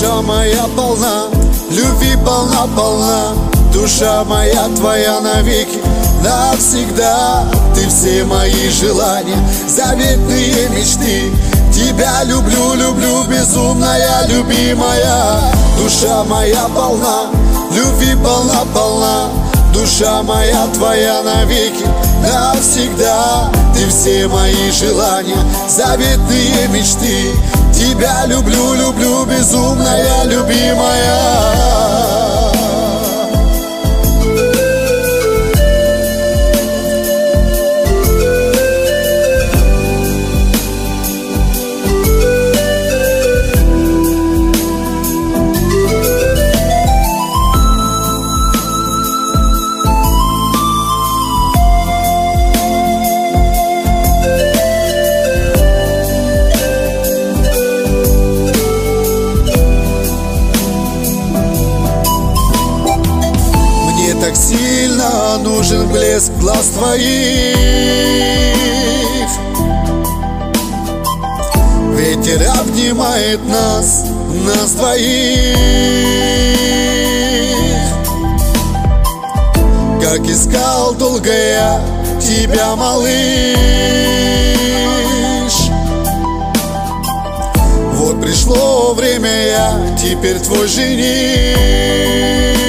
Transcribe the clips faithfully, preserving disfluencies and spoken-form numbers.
Душа моя полна, любви полна-полна. Душа моя твоя навеки, навсегда. Ты все мои желания, заветные мечты. Тебя люблю, люблю, безумная любимая. Душа моя полна, любви полна-полна. Душа моя твоя навеки, навсегда. Ты все мои желания, заветные мечты. Тебя люблю, люблю, безумная любимая. Так сильно нужен блеск глаз твоих. Ветер обнимает нас, нас двоих. Как искал долго я тебя, малыш. Вот пришло время, я теперь твой жених.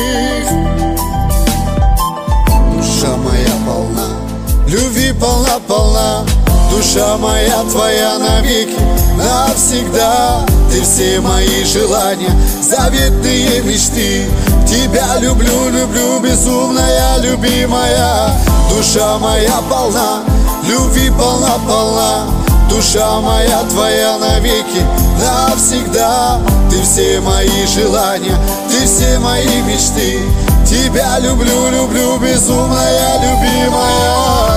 Душа моя полна, любви полна-полна. Душа моя твоя навеки, навсегда. Ты все мои желания, заветные мечты. Тебя люблю, люблю, безумная любимая. Душа моя полна, любви полна-полна. Душа моя твоя навеки, навсегда. Ты все мои желания, ты все мои мечты. Тебя люблю, люблю, безумная любимая.